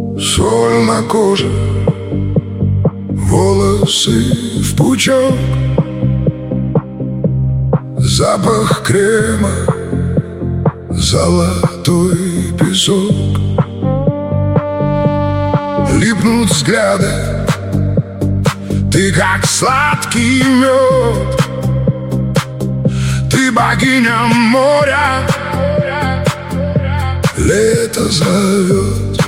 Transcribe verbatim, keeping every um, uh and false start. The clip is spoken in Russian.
Соль на коже, волосы в пучок, запах крема, золотой песок. Липнут взгляды, ты как сладкий мед, ты богиня моря, лето зовет.